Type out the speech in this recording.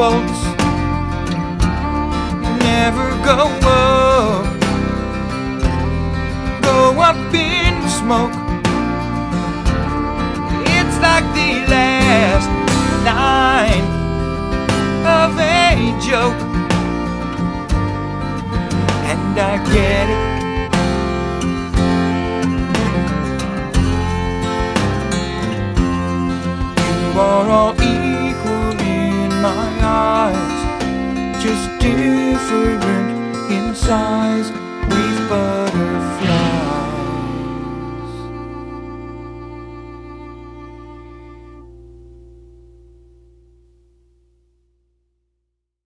bolts never go up, go up in smoke. It's like the last line of a joke, and I get it. You are all equal in my eyes, just different in size.